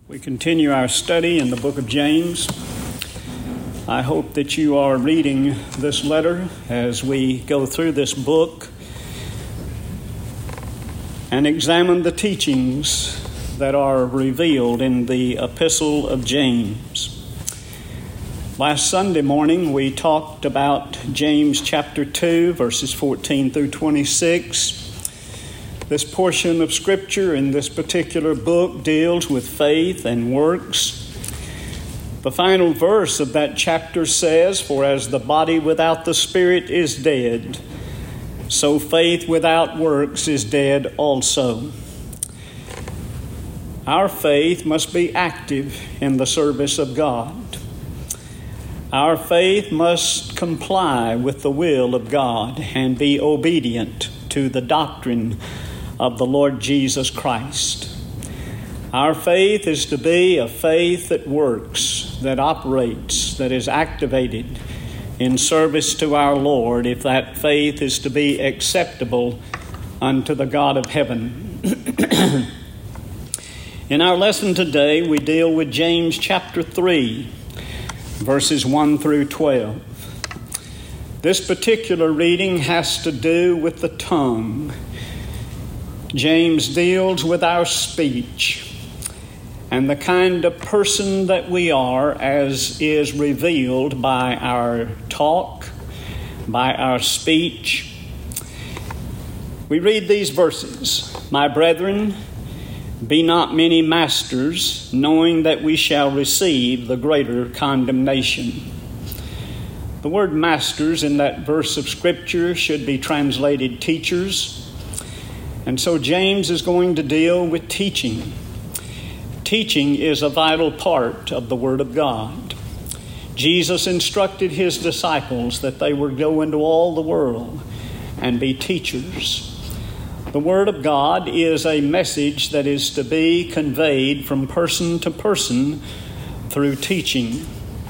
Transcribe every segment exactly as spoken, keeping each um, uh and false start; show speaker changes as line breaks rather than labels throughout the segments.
We continue our study in the book of James. I hope that you are reading this letter as we go through this book and examine the teachings that are revealed in the epistle of James. Last Sunday morning we talked about James chapter two, verses fourteen through twenty-six. This portion of Scripture in this particular book deals with faith and works. The final verse of that chapter says, "For as the body without the spirit is dead, so faith without works is dead also." Our faith must be active in the service of God. Our faith must comply with the will of God and be obedient to the doctrine of the Lord Jesus Christ. Our faith is to be a faith that works, that operates, that is activated in service to our Lord, if that faith is to be acceptable unto the God of heaven. In our lesson today, we deal with James chapter three, verses one through twelve. This particular reading has to do with the tongue. James deals with our speech and the kind of person that we are as is revealed by our talk, by our speech. We read these verses. "My brethren, be not many masters, knowing that we shall receive the greater condemnation." The word masters in that verse of Scripture should be translated teachers. And so James is going to deal with teaching. Teaching is a vital part of the Word of God. Jesus instructed his disciples that they would go into all the world and be teachers. The Word of God is a message that is to be conveyed from person to person through teaching.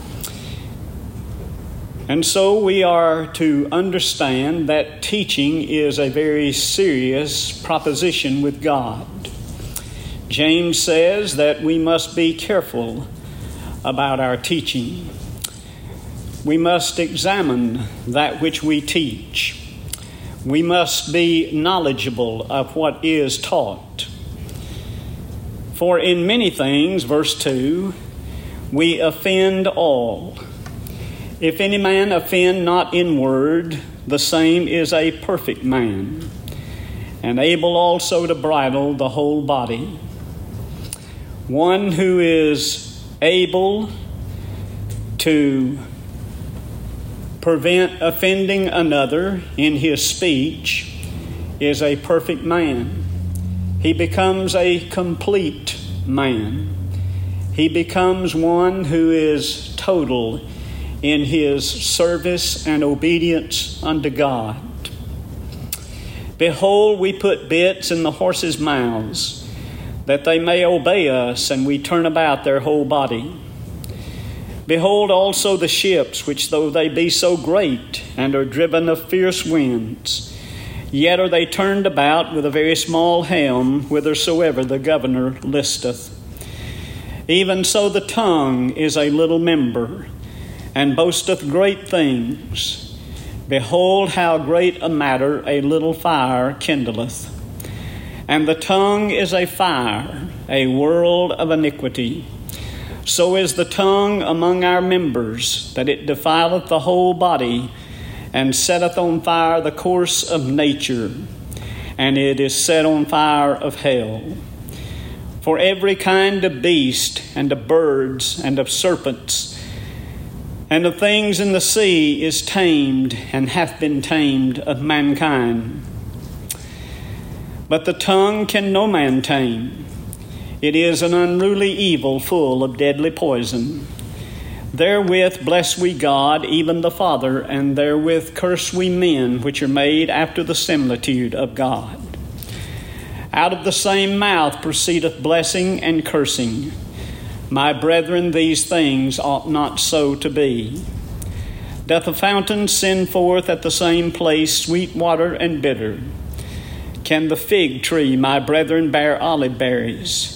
And so we are to understand that teaching is a very serious proposition with God. James says that we must be careful about our teaching. We must examine that which we teach. We must be knowledgeable of what is taught. For in many things, verse two, we offend all. If any man offend not in word, the same is a perfect man, and able also to bridle the whole body. One who is able to prevent offending another in his speech is a perfect man. He becomes a complete man. He becomes one who is total in his service and obedience unto God. "Behold, we put bits in the horses' mouths, that they may obey us, and we turn about their whole body. Behold also the ships, which though they be so great, and are driven of fierce winds, yet are they turned about with a very small helm, whithersoever the governor listeth. Even so the tongue is a little member, and boasteth great things. Behold, how great a matter a little fire kindleth. And the tongue is a fire, a world of iniquity. So is the tongue among our members, that it defileth the whole body, and setteth on fire the course of nature, and it is set on fire of hell. For every kind of beast, and of birds, and of serpents, and of things in the sea is tamed, and hath been tamed of mankind. But the tongue can no man tame. It is an unruly evil full of deadly poison. Therewith bless we God, even the Father, and therewith curse we men, which are made after the similitude of God. Out of the same mouth proceedeth blessing and cursing. My brethren, these things ought not so to be. Doth a fountain send forth at the same place sweet water and bitter? Can the fig tree, my brethren, bear olive berries?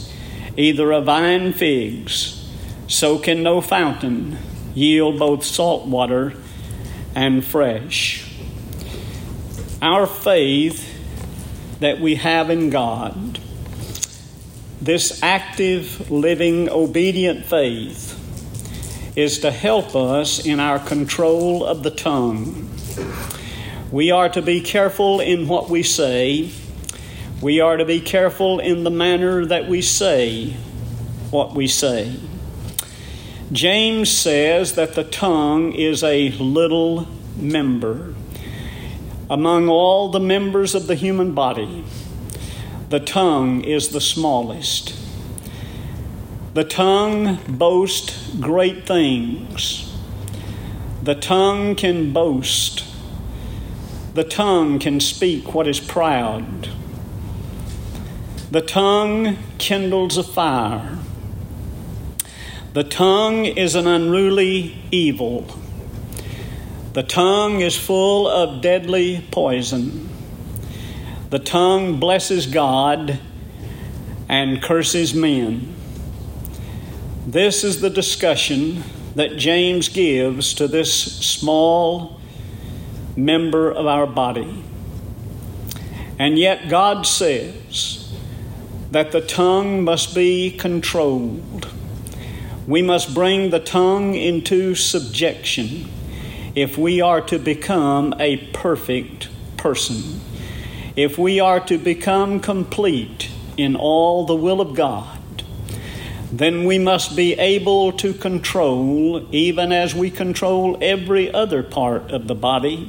either of vine figs, so can no fountain yield both salt water and fresh. Our faith that we have in God, this active, living, obedient faith, is to help us in our control of the tongue. We are to be careful in what we say. We are to be careful in the manner that we say what we say. James says that the tongue is a little member. Among all the members of the human body, the tongue is the smallest. The tongue boasts great things. The tongue can boast. The tongue can speak what is proud. The tongue kindles a fire. The tongue is an unruly evil. The tongue is full of deadly poison. The tongue blesses God and curses men. This is the discussion that James gives to this small member of our body. And yet God says that the tongue must be controlled. We must bring the tongue into subjection if we are to become a perfect person, if we are to become complete in all the will of God. Then we must be able to control, even as we control every other part of the body.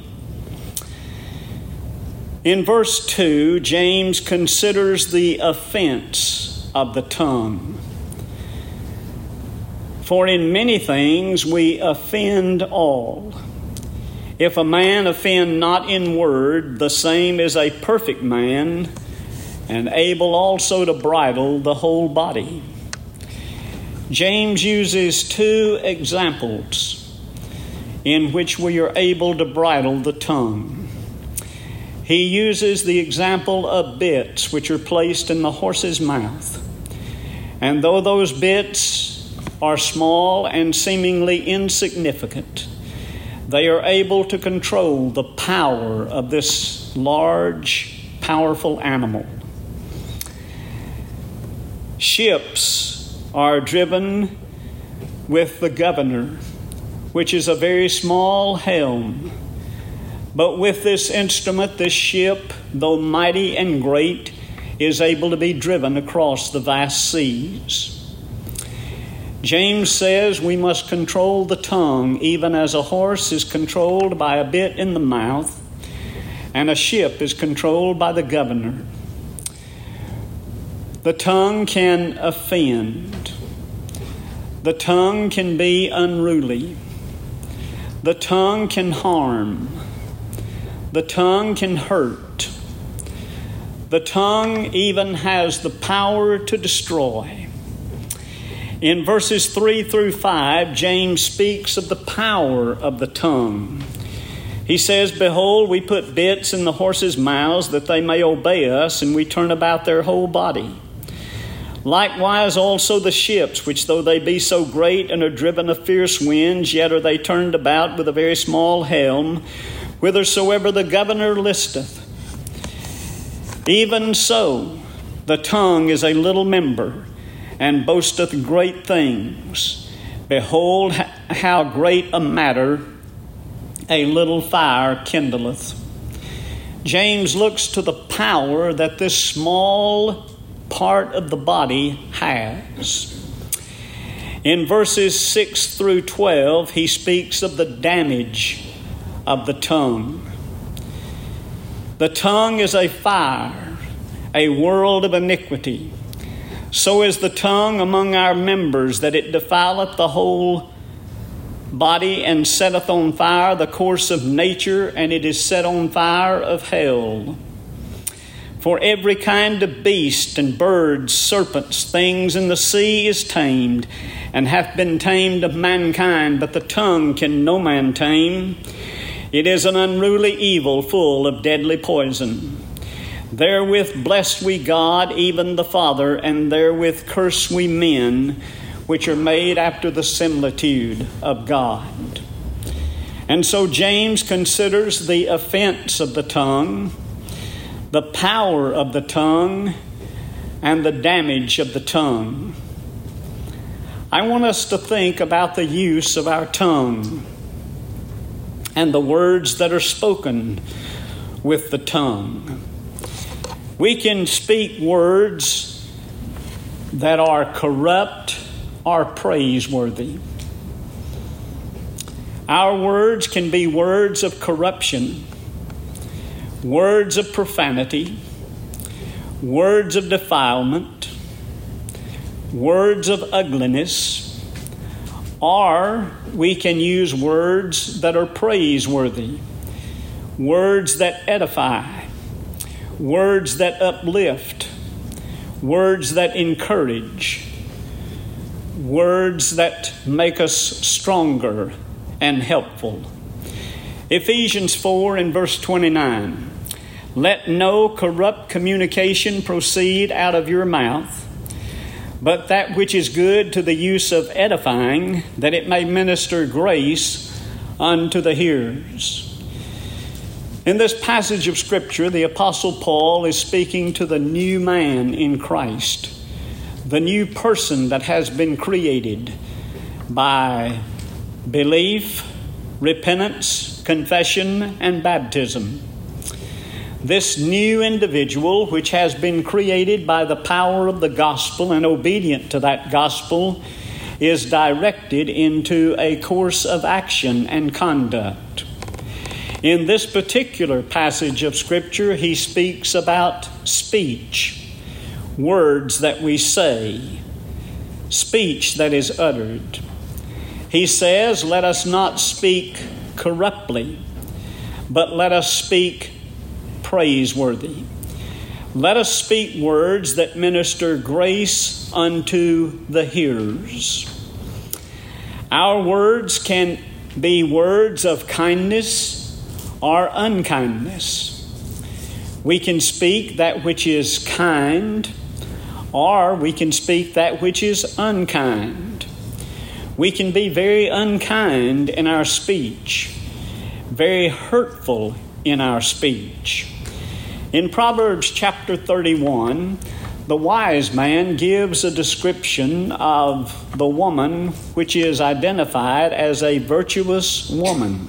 In verse two, James considers the offense of the tongue. For in many things we offend all. If a man offend not in word, the same is a perfect man, and able also to bridle the whole body. James uses two examples in which we are able to bridle the tongue. He uses the example of bits which are placed in the horse's mouth. And though those bits are small and seemingly insignificant, they are able to control the power of this large, powerful animal. Ships are driven with the governor, which is a very small helm. But with this instrument, this ship, though mighty and great, is able to be driven across the vast seas. James says we must control the tongue, even as a horse is controlled by a bit in the mouth, and a ship is controlled by the governor. The tongue can offend. The tongue can be unruly. The tongue can harm. The tongue can hurt. The tongue even has the power to destroy. In verses three through five, James speaks of the power of the tongue. He says, "Behold, we put bits in the horses' mouths that they may obey us, and we turn about their whole body. Likewise also the ships, which though they be so great and are driven of fierce winds, yet are they turned about with a very small helm, whithersoever the governor listeth. Even so, the tongue is a little member, and boasteth great things. Behold, how great a matter a little fire kindleth." James looks to the power that this small part of the body has. In verses six through twelve, he speaks of the damage of the tongue. The tongue is a fire, a world of iniquity. So is the tongue among our members, that it defileth the whole body, and setteth on fire the course of nature, and it is set on fire of hell. For every kind of beast and birds, serpents, things in the sea is tamed, and hath been tamed of mankind, but the tongue can no man tame. It is an unruly evil, full of deadly poison. Therewith bless we God, even the Father, and therewith curse we men, which are made after the similitude of God. And so James considers the offense of the tongue, the power of the tongue, and the damage of the tongue. I want us to think about the use of our tongue and the words that are spoken with the tongue. We can speak words that are corrupt or praiseworthy. Our words can be words of corruption, words of profanity, words of defilement, words of ugliness, or we can use words that are praiseworthy, words that edify, words that uplift, words that encourage, words that make us stronger and helpful. Ephesians four and verse twenty-nine. Let no corrupt communication proceed out of your mouth, but that which is good to the use of edifying, that it may minister grace unto the hearers. In this passage of Scripture, the Apostle Paul is speaking to the new man in Christ, the new person that has been created by belief, repentance, confession, and baptism. This new individual, which has been created by the power of the gospel and obedient to that gospel, is directed into a course of action and conduct. In this particular passage of Scripture, he speaks about speech, words that we say, speech that is uttered. He says, let us not speak corruptly, but let us speak praiseworthy. Let us speak words that minister grace unto the hearers. Our words can be words of kindness or unkindness. We can speak that which is kind, or we can speak that which is unkind. We can be very unkind in our speech, very hurtful in our speech. In Proverbs chapter thirty-one, the wise man gives a description of the woman which is identified as a virtuous woman.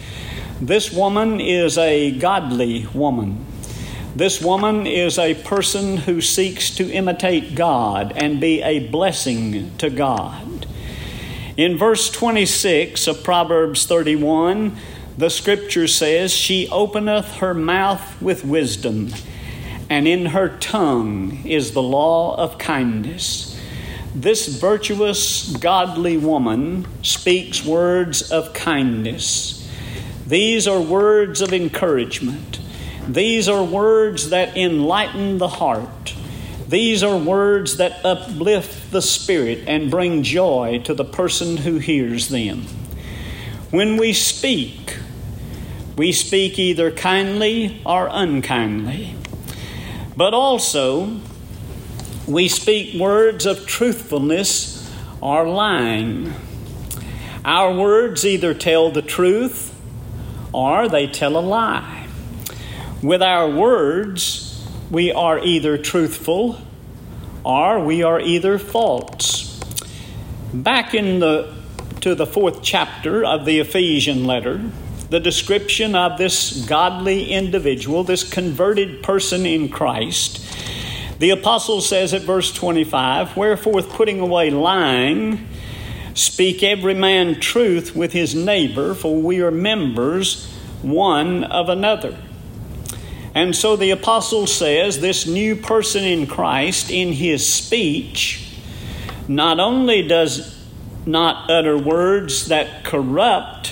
This woman is a godly woman. This woman is a person who seeks to imitate God and be a blessing to God. In verse twenty-six of Proverbs thirty-one, the Scripture says, she openeth her mouth with wisdom, and in her tongue is the law of kindness. This virtuous, godly woman speaks words of kindness. These are words of encouragement. These are words that enlighten the heart. These are words that uplift the spirit and bring joy to the person who hears them. When we speak, we speak either kindly or unkindly. But also, we speak words of truthfulness or lying. Our words either tell the truth or they tell a lie. With our words, we are either truthful or we are either false. Back in the to the fourth chapter of the Ephesian letter, the description of this godly individual, this converted person in Christ, the apostle says at verse twenty-five, wherefore putting away lying, speak every man truth with his neighbor, for we are members one of another. And so the apostle says this new person in Christ, in his speech, not only does not utter words that corrupt,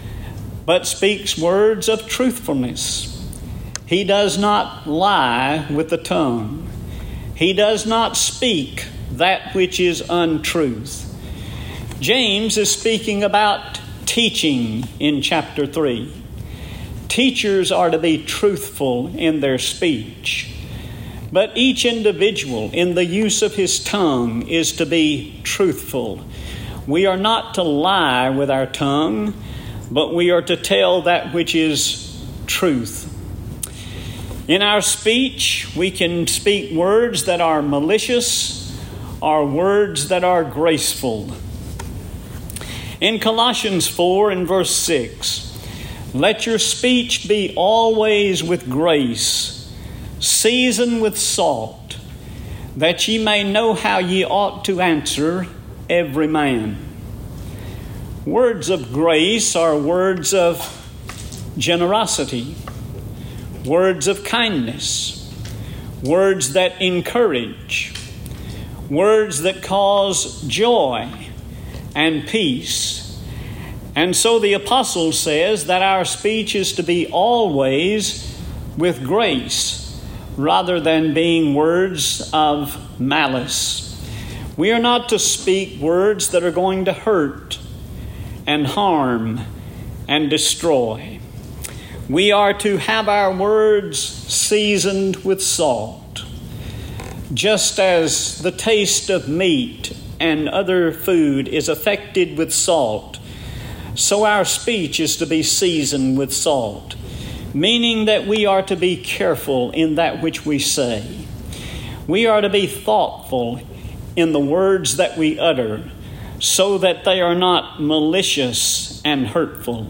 but speaks words of truthfulness. He does not lie with the tongue. He does not speak that which is untruth. James is speaking about teaching in chapter three. Teachers are to be truthful in their speech, but each individual in the use of his tongue is to be truthful. We are not to lie with our tongue, but we are to tell that which is truth. In our speech, we can speak words that are malicious or words that are graceful. In Colossians four and verse six, let your speech be always with grace, seasoned with salt, that ye may know how ye ought to answer every man. Words of grace are words of generosity, words of kindness, words that encourage, words that cause joy and peace. And so the apostle says that our speech is to be always with grace rather than being words of malice. We are not to speak words that are going to hurt and harm and destroy. We are to have our words seasoned with salt. Just as the taste of meat and other food is affected with salt, so our speech is to be seasoned with salt, meaning that we are to be careful in that which we say. We are to be thoughtful in the words that we utter, so that they are not malicious and hurtful.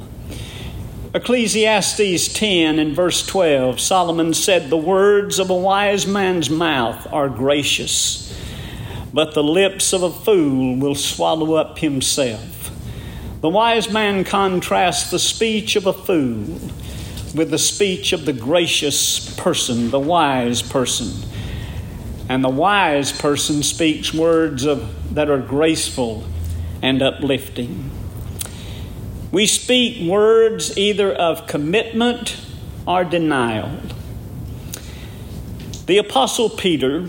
Ecclesiastes ten and verse twelve, Solomon said, the words of a wise man's mouth are gracious, but the lips of a fool will swallow up himself. The wise man contrasts the speech of a fool with the speech of the gracious person, the wise person. And the wise person speaks words of, that are graceful and uplifting. We speak words either of commitment or denial. The Apostle Peter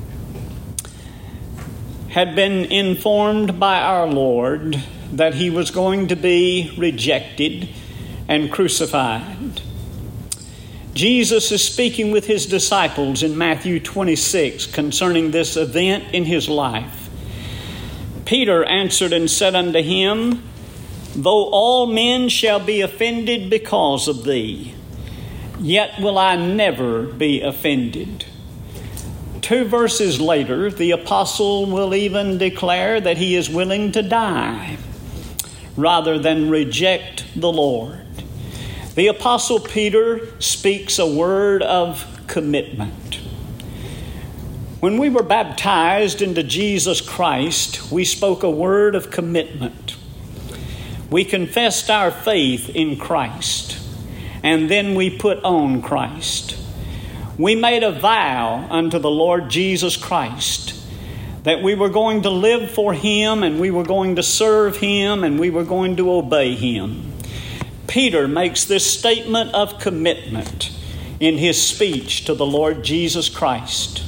had been informed by our Lord that he was going to be rejected and crucified. Jesus is speaking with his disciples in Matthew twenty-six concerning this event in his life. Peter answered and said unto him, though all men shall be offended because of thee, yet will I never be offended. Two verses later, the apostle will even declare that he is willing to die rather than reject the Lord. The apostle Peter speaks a word of commitment. When we were baptized into Jesus Christ, we spoke a word of commitment. We confessed our faith in Christ, and then we put on Christ. We made a vow unto the Lord Jesus Christ that we were going to live for Him, and we were going to serve Him, and we were going to obey Him. Peter makes this statement of commitment in his speech to the Lord Jesus Christ.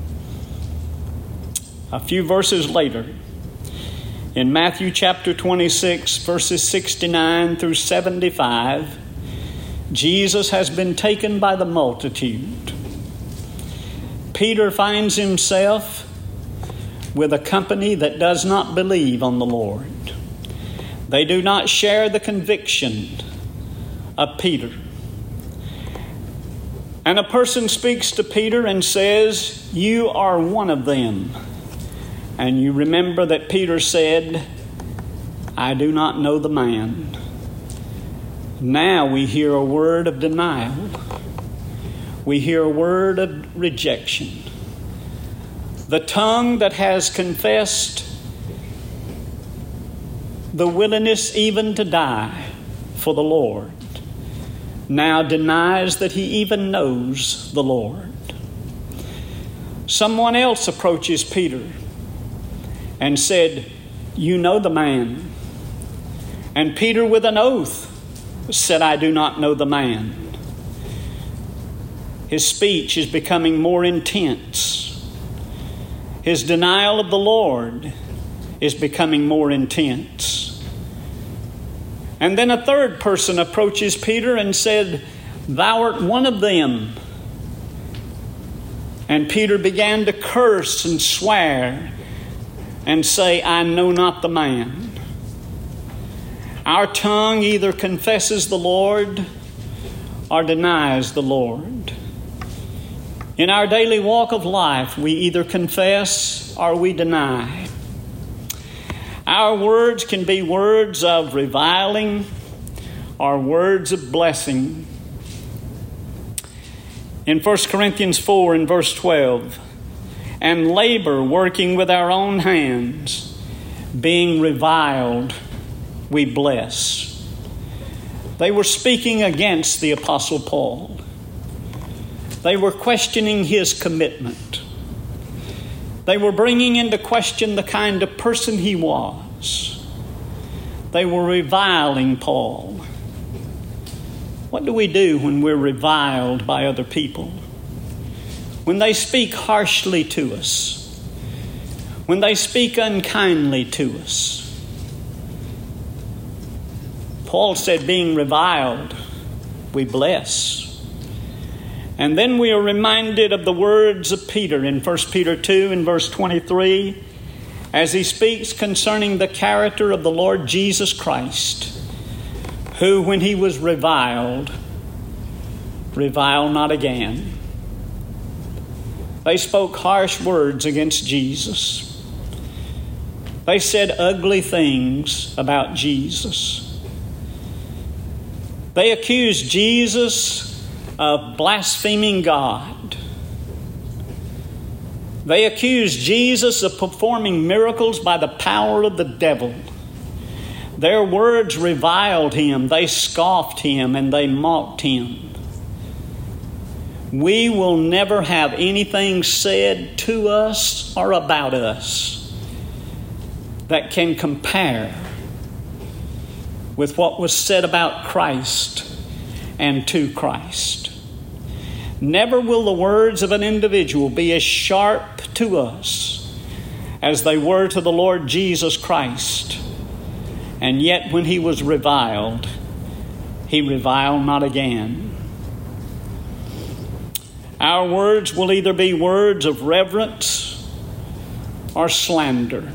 A few verses later, in Matthew chapter twenty-six, verses sixty-nine through seventy-five, Jesus has been taken by the multitude. Peter finds himself with a company that does not believe on the Lord. They do not share the conviction of Peter. And a person speaks to Peter and says, you are one of them. And you remember that Peter said, I do not know the man. Now we hear a word of denial. We hear a word of rejection. The tongue that has confessed the willingness even to die for the Lord now denies that he even knows the Lord. Someone else approaches Peter and said, you know the man. And Peter with an oath said, I do not know the man. His speech is becoming more intense. His denial of the Lord is becoming more intense. And then a third person approaches Peter and said, Thou art one of them. And Peter began to curse and swear and say, I know not the man. Our tongue either confesses the Lord or denies the Lord. In our daily walk of life, we either confess or we deny. Our words can be words of reviling or words of blessing. In First Corinthians four and verse twelve, and labor working with our own hands, being reviled, we bless. They were speaking against the Apostle Paul. They were questioning his commitment. They were bringing into question the kind of person he was. They were reviling Paul. What do we do when we're reviled by other people? When they speak harshly to us? When they speak unkindly to us? Paul said, being reviled, we bless. And then we are reminded of the words of Peter in First Peter two and verse twenty-three, as he speaks concerning the character of the Lord Jesus Christ, who, when he was reviled, reviled not again. They spoke harsh words against Jesus. They said ugly things about Jesus. They accused Jesus of blaspheming God. They accused Jesus of performing miracles by the power of the devil. Their words reviled him, they scoffed him, and they mocked him. We will never have anything said to us or about us that can compare with what was said about Christ and to Christ. Never will the words of an individual be as sharp to us as they were to the Lord Jesus Christ. And yet when he was reviled, he reviled not again. Our words will either be words of reverence or slander.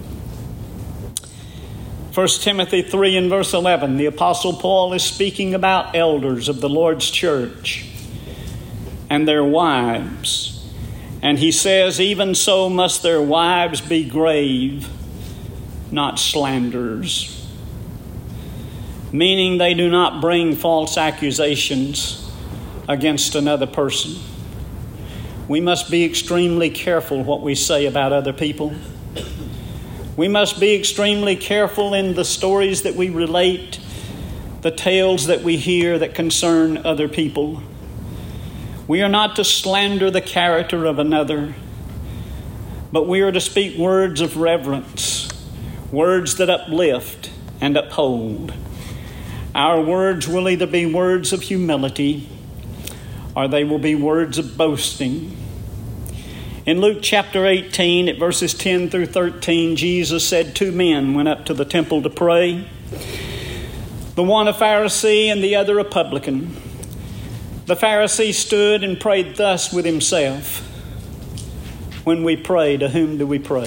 First Timothy three and verse eleven, the Apostle Paul is speaking about elders of the Lord's church and their wives. And he says, even so must their wives be grave, not slanderers. Meaning they do not bring false accusations against another person. We must be extremely careful what we say about other people. We must be extremely careful in the stories that we relate, the tales that we hear that concern other people. We are not to slander the character of another, but we are to speak words of reverence, words that uplift and uphold. Our words will either be words of humility or they will be words of boasting. In Luke chapter eighteen, at verses ten through thirteen, Jesus said two men went up to the temple to pray, the one a Pharisee and the other a publican. The Pharisee stood and prayed thus with himself, when we pray, to whom do we pray?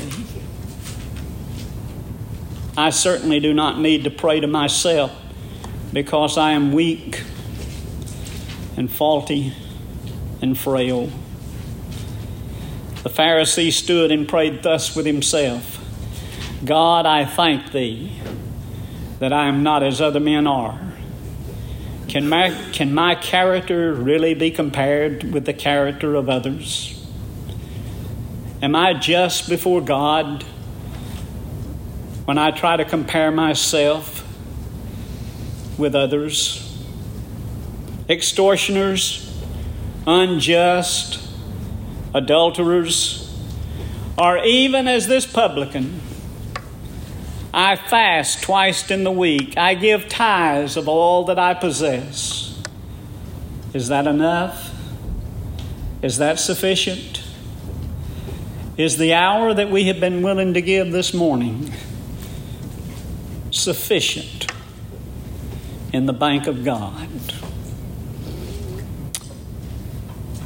I certainly do not need to pray to myself, because I am weak and faulty and frail. The Pharisee stood and prayed thus with himself, God, I thank thee that I am not as other men are. Can my, can my character really be compared with the character of others? Am I just before God when I try to compare myself with others? Extortioners, unjust, adulterers, or even as this publican, I fast twice in the week. I give tithes of all that I possess. Is that enough? Is that sufficient? Is the hour that we have been willing to give this morning sufficient in the bank of God?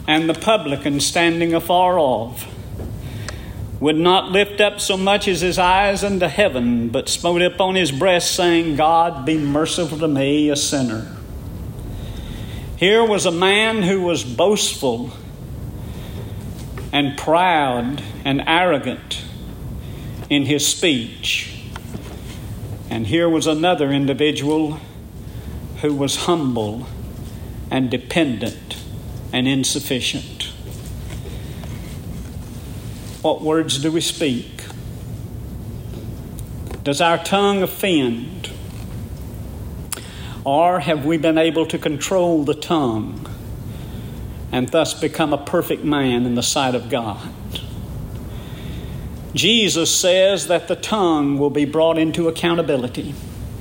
and the publican standing afar off would not lift up so much as his eyes unto heaven, but smote upon his breast, saying, God, be merciful to me, a sinner. Here was a man who was boastful and proud and arrogant in his speech. And here was another individual who was humble and dependent and insufficient. What words do we speak? Does our tongue offend? Or have we been able to control the tongue and thus become a perfect man in the sight of God? Jesus says that the tongue will be brought into accountability.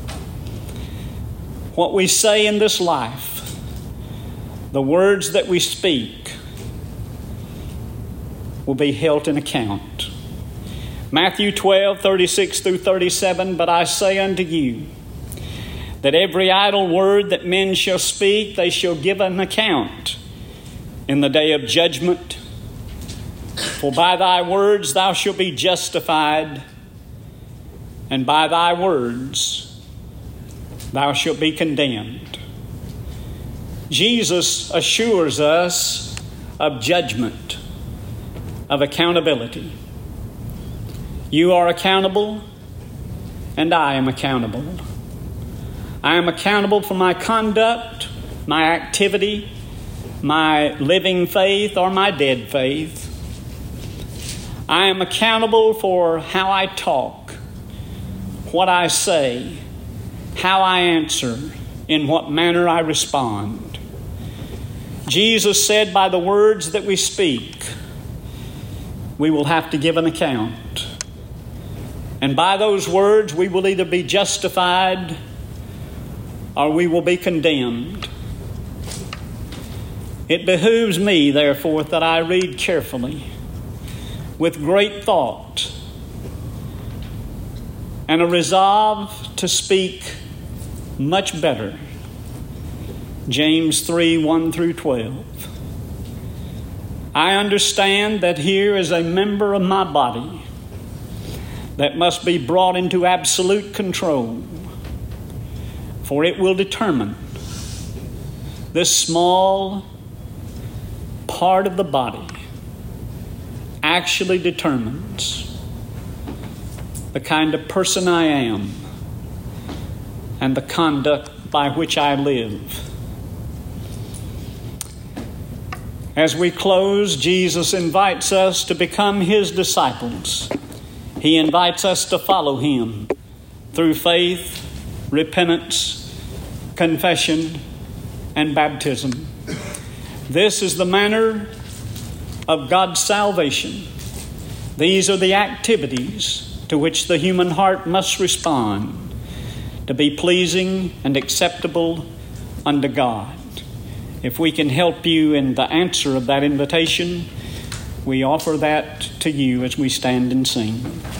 What we say in this life, the words that we speak, will be held in account. Matthew twelve, thirty-six through thirty-seven, but I say unto you, that every idle word that men shall speak, they shall give an account in the day of judgment. For by thy words thou shalt be justified, and by thy words thou shalt be condemned. Jesus assures us of judgment, of accountability. You are accountable, and I am accountable. I am accountable for my conduct, my activity, my living faith, or my dead faith. I am accountable for how I talk, what I say, how I answer, in what manner I respond. Jesus said, by the words that we speak, we will have to give an account. And by those words, we will either be justified or we will be condemned. It behooves me, therefore, that I read carefully, with great thought, and a resolve to speak much better. James three, one through twelve. I understand that here is a member of my body that must be brought into absolute control, for it will determine. This small part of the body actually determines the kind of person I am and the conduct by which I live. As we close, Jesus invites us to become his disciples. He invites us to follow him through faith, repentance, confession, and baptism. This is the manner of God's salvation. These are the activities to which the human heart must respond to be pleasing and acceptable unto God. If we can help you in the answer of that invitation, we offer that to you as we stand and sing.